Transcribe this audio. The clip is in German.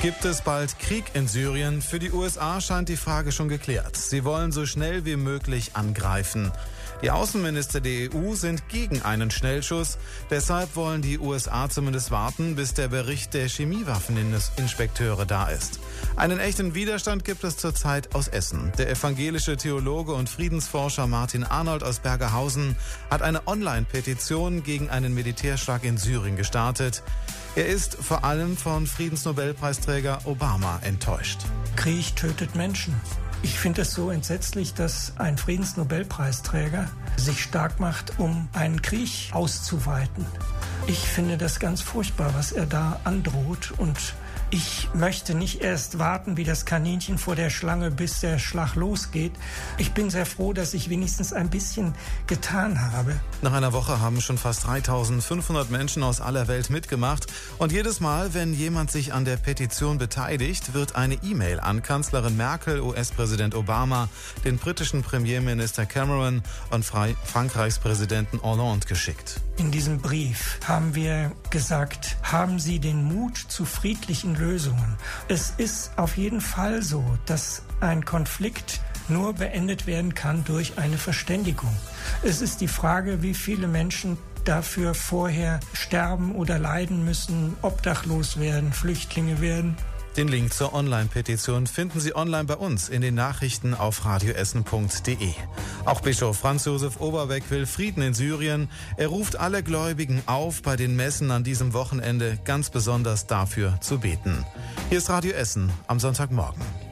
Gibt es bald Krieg in Syrien? Für die USA scheint die Frage schon geklärt. Sie wollen so schnell wie möglich angreifen. Die Außenminister der EU sind gegen einen Schnellschuss. Deshalb wollen die USA zumindest warten, bis der Bericht der Chemiewaffeninspekteure da ist. Einen echten Widerstand gibt es zurzeit aus Essen. Der evangelische Theologe und Friedensforscher Martin Arnold aus Bergerhausen hat eine Online-Petition gegen einen Militärschlag in Syrien gestartet. Er ist vor allem von Friedensnobelpreisträger Obama enttäuscht. Krieg tötet Menschen. Ich finde es so entsetzlich, dass ein Friedensnobelpreisträger sich stark macht, um einen Krieg auszuweiten. Ich finde das ganz furchtbar, was er da androht, und ich möchte nicht erst warten wie das Kaninchen vor der Schlange, bis der Schlag losgeht. Ich bin sehr froh, dass ich wenigstens ein bisschen getan habe. Nach einer Woche haben schon fast 3.500 Menschen aus aller Welt mitgemacht. Und jedes Mal, wenn jemand sich an der Petition beteiligt, wird eine E-Mail an Kanzlerin Merkel, US-Präsident Obama, den britischen Premierminister Cameron und Frankreichs Präsidenten Hollande geschickt. In diesem Brief haben wir gesagt, haben Sie den Mut zu friedlichen Lösungen. Es ist auf jeden Fall so, dass ein Konflikt nur beendet werden kann durch eine Verständigung. Es ist die Frage, wie viele Menschen dafür vorher sterben oder leiden müssen, obdachlos werden, Flüchtlinge werden. Den Link zur Online-Petition finden Sie online bei uns in den Nachrichten auf radioessen.de. Auch Bischof Franz Josef Oberbeck will Frieden in Syrien. Er ruft alle Gläubigen auf, bei den Messen an diesem Wochenende ganz besonders dafür zu beten. Hier ist Radio Essen am Sonntagmorgen.